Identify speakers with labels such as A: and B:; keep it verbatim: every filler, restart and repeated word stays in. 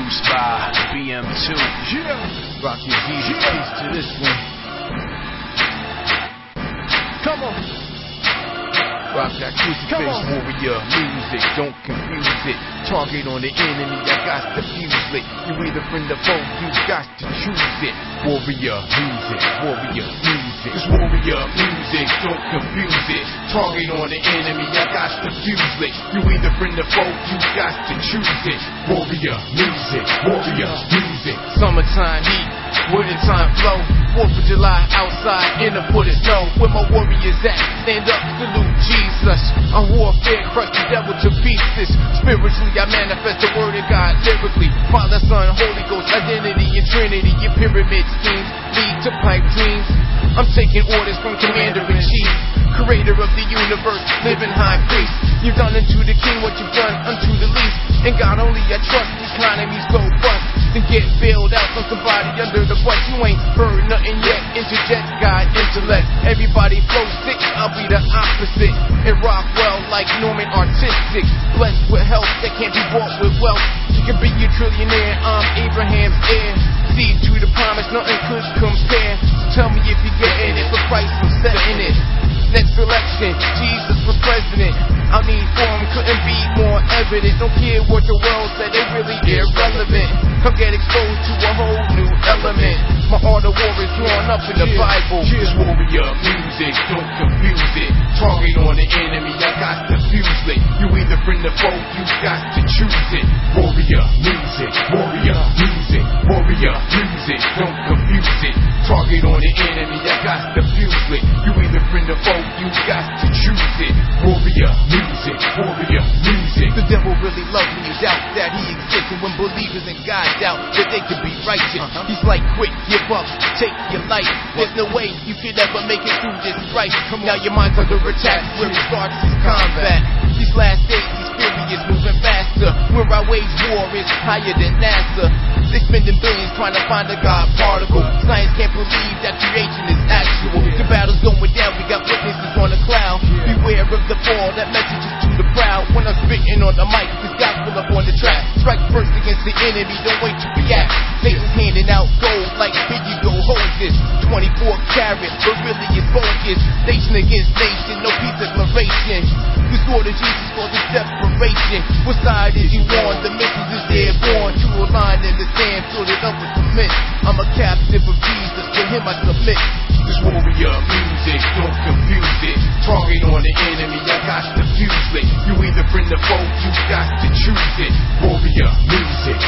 A: Produced by B M two.
B: Yeah.
C: Rock your Jesus, yeah. Peace to this one.
B: Come on.
C: Rock that crucifix, warrior music, don't confuse it. Target on the enemy, I got to fuse it. You either friend or foe, you got to choose it. Warrior music, warrior music. It's warrior music, don't confuse it. Target on the enemy, I got to fuse it. You either friend or foe, you got to choose it. Warrior music, warrior music. Summertime heat, winter time flow. Fourth of July outside in the foot of snow. Where my warriors at? Stand up, salute Jesus. On warfare, crush the devil to pieces. Spiritually, I manifest the word of God lyrically. Father, Son, Holy Ghost, identity and Trinity. Your pyramid schemes lead to pipe dreams. I'm taking orders from Commander-in-Chief, creator of the universe, living high priest. You've done unto the king what you've done unto the least. And God only I trust, economies go bust. Then get bailed out on somebody under the bus. You ain't heard nothing yet. Interject God intellect. Everybody flow sick, I'll be the opposite. And rock well like Norman Artistic. Blessed with health that can't be bought with wealth. You can be a trillionaire, I'm Abraham's heir. Seed to the promise, nothing could compare. So tell me if you're getting it, for Christ I'm setting it. Next election, Jesus for president. I need form, couldn't be more evident. Don't care what the world said, they really irrelevant. Come get exposed to a whole new element. My art of war is drawn up in the Bible. It's warrior music, don't confuse it. Target on the enemy, I got to fuse it. You either friend or foe, you got to choose it. Warrior music, warrior music, warrior music, don't confuse it. Target on the enemy, I got to fuse it. You either friend or foe, you got to choose it. Warrior music, warrior music. The devil really loves when you doubt that he exists. And when believers in God doubt that they could be righteous, uh-huh. He's like, quick, give up, take your life. There's no way you could ever make it through this strife. Now your mind's under attack, where it starts is combat. These last days, these furious moving faster. Where I wage war is higher than NASA. They spending billions trying to find a God particle. Science can't believe that creation is actual. The battle's going down, we got witnesses on the cloud. Beware of the fall, that message is to the proud. When I'm spitting on the mic, this gospel up on the track. Strike first against the enemy, don't wait to react. Satan's handing out gold like Biggie go hold this. twenty-four karat, but really it's bogus. Nation against nation, no peace declaration. The sword of Jesus causes desperation. What side is you on? The message is airborne. To a line in the sand, filled it up with cement. I'm a captive of Jesus, to him I submit. This warrior music, don't confuse it. Target on the enemy, I got to fuse it. You either friend or foe, you got to choose it. Warrior music,